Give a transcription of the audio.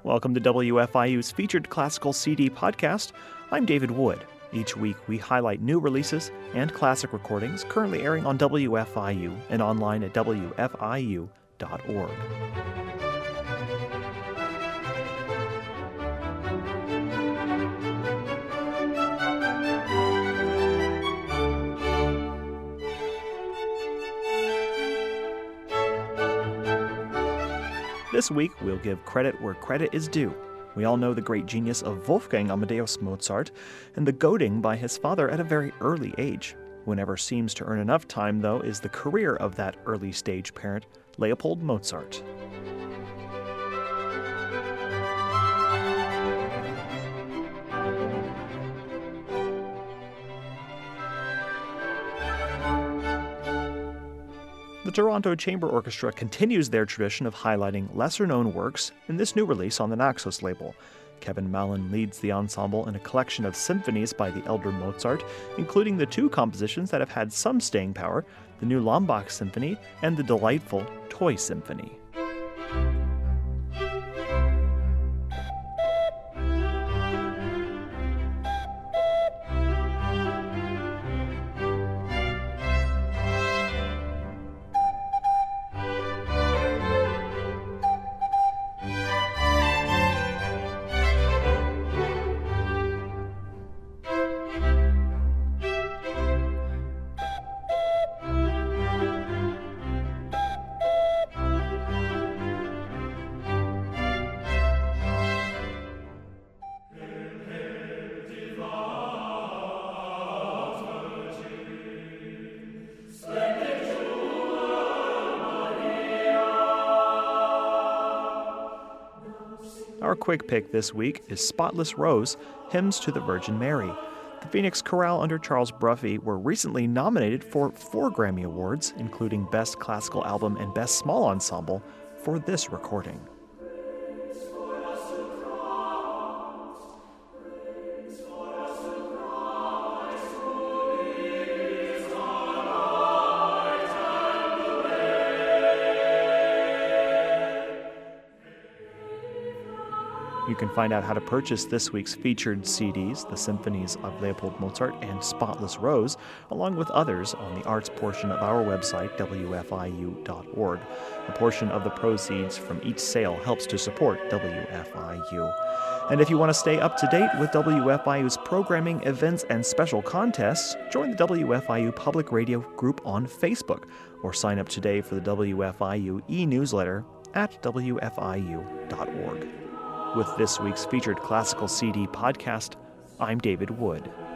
Welcome to WFIU's featured classical CD podcast. I'm David Wood. Each week we highlight new releases and classic recordings currently airing on WFIU and online at WFIU.org. This week, we'll give credit where credit is due. We all know the great genius of Wolfgang Amadeus Mozart and the goading by his father at a very early age. Who never seems to earn enough time, though, is the career of that early stage parent, Leopold Mozart. The Toronto Chamber Orchestra continues their tradition of highlighting lesser-known works in this new release on the Naxos label. Kevin Mallon leads the ensemble in a collection of symphonies by the elder Mozart, including the two compositions that have had some staying power, the new Lambach Symphony and the delightful Toy Symphony. Our quick pick this week is Spotless Rose, Hymns to the Virgin Mary. The Phoenix Chorale under Charles Bruffy were recently nominated for 4 Grammy Awards, including Best Classical Album and Best Small Ensemble, for this recording. You can find out how to purchase this week's featured CDs, the symphonies of Leopold Mozart and Spotless Rose, along with others on the arts portion of our website, WFIU.org. A portion of the proceeds from each sale helps to support WFIU. And if you want to stay up to date with WFIU's programming, events, and special contests, join the WFIU Public Radio group on Facebook, or sign up today for the WFIU e-newsletter at WFIU.org. With this week's featured classical CD podcast, I'm David Wood.